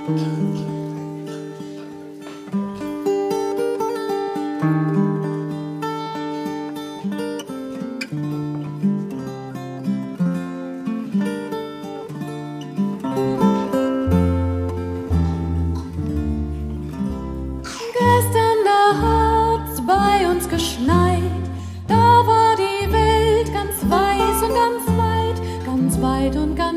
Gestern, da hat's bei uns geschneit, da war die Welt ganz weiß und ganz weit und ganz